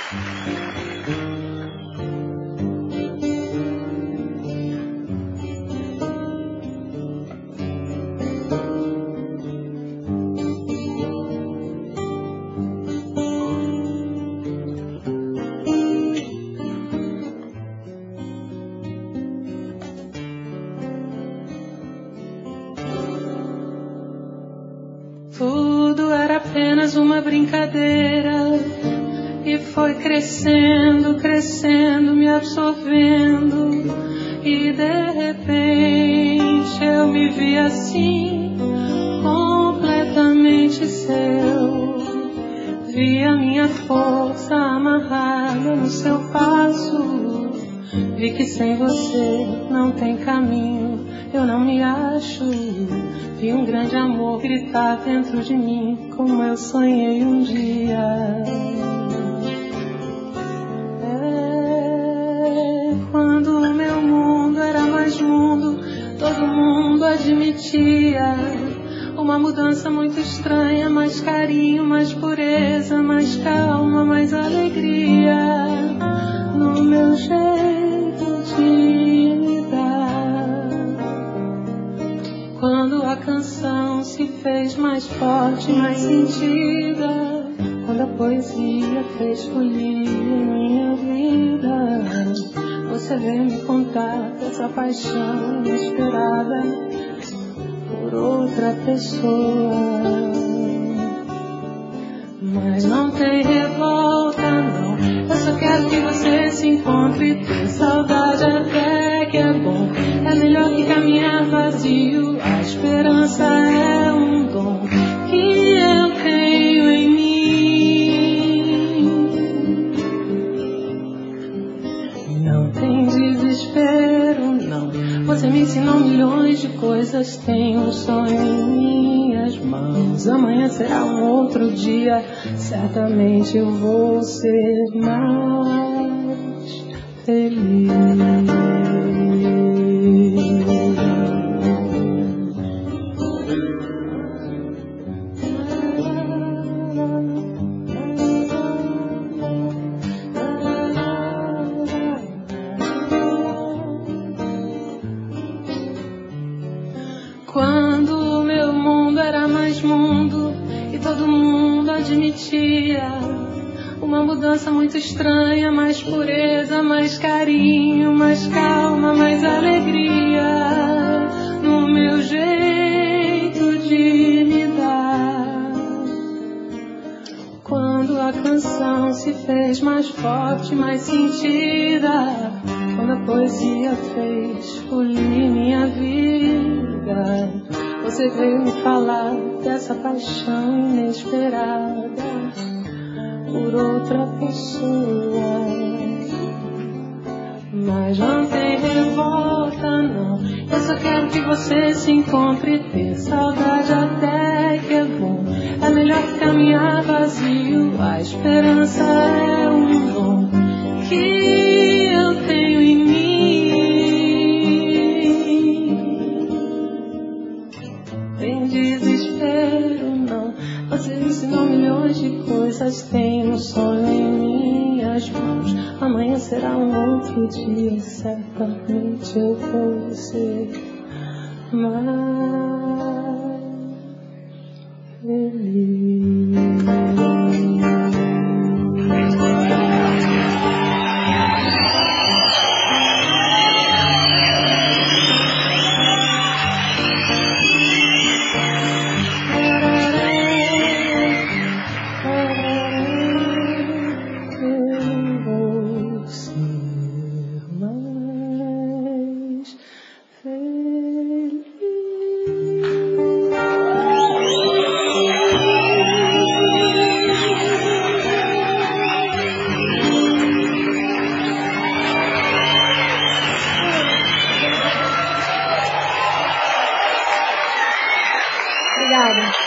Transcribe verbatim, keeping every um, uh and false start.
Tudo era apenas uma brincadeira e foi crescendo, crescendo, me absorvendo, e de repente eu me vi assim, completamente seu. Vi a minha força amarrada no seu passo, vi que sem você não tem caminho, eu não me acho. Vi um grande amor gritar dentro de mim, como eu sonhei um dia. É, quando o meu mundo era mais mundo, todo mundo admitia uma mudança muito estranha, mais carinho, mais pureza, mais calma, mais alegria no meu jeito de me dar. Quando a canção se fez mais forte, mais sentida, quando a poesia fez folia em minha vida, você veio me contar dessa paixão inesperada por outra pessoa. Mas não tem revolta, não, eu só quero que você se encontre e ter saudade até que é bom. É melhor que caminhar vazio, a esperança é um dom que eu tenho em mim. Não tem desespero, não, você me ensinou milhões de coisas, tem um sonho em minhas mãos. Amanhã será um outro dia, certamente eu vou ser mais feliz. Quando o meu mundo era mais mundo e todo mundo admitia uma mudança muito estranha, mais pureza, mais carinho, mais calma, mais alegria no meu jeito de me dar. Quando a canção se fez mais forte, mais sentida, quando a poesia fez polir minha vida, você veio me falar dessa paixão inesperada por outra pessoa. Mas não tem revolta, não, eu só quero que você se encontre e ter saudade até que é bom. É melhor que caminhar vazio, a esperança é um dom que eu tenho em mim. Tem desespero, não, você ensinou milhões de coisas, tem um sonho em minhas mãos. Amanhã será um outro dia, certamente eu vou ser mais feliz. Obrigada.